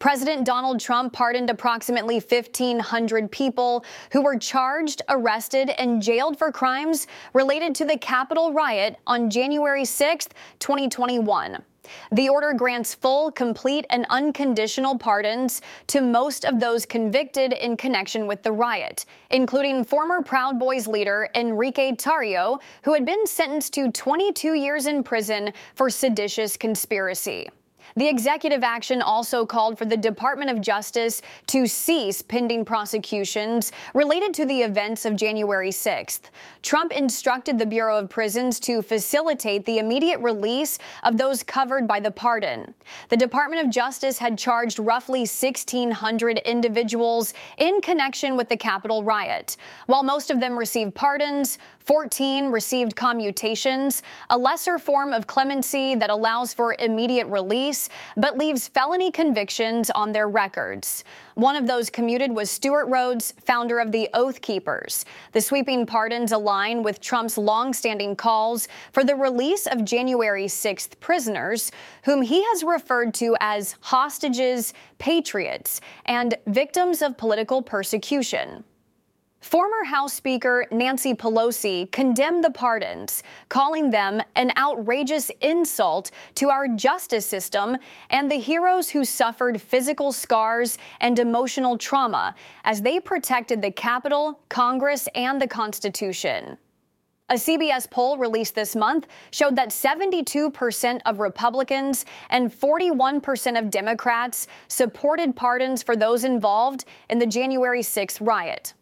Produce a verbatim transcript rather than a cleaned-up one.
President Donald Trump pardoned approximately fifteen hundred people who were charged, arrested, and jailed for crimes related to the Capitol riot on January sixth, twenty twenty-one. The order grants full, complete, and unconditional pardons to most of those convicted in connection with the riot, including former Proud Boys leader Enrique Tarrio, who had been sentenced to twenty-two years in prison for seditious conspiracy. The executive action also called for the Department of Justice to cease pending prosecutions related to the events of January sixth. Trump instructed the Bureau of Prisons to facilitate the immediate release of those covered by the pardon. The Department of Justice had charged roughly sixteen hundred individuals in connection with the Capitol riot. While most of them received pardons, fourteen received commutations, a lesser form of clemency that allows for immediate release but leaves felony convictions on their records. One of those commuted was Stewart Rhodes, founder of the Oath Keepers. The sweeping pardons align with Trump's long-standing calls for the release of January sixth prisoners, whom he has referred to as hostages, patriots, and victims of political persecution. Former House Speaker Nancy Pelosi condemned the pardons, calling them an outrageous insult to our justice system and the heroes who suffered physical scars and emotional trauma as they protected the Capitol, Congress, and the Constitution. A C B S poll released this month showed that seventy-two percent of Republicans and forty-one percent of Democrats supported pardons for those involved in the January sixth riot.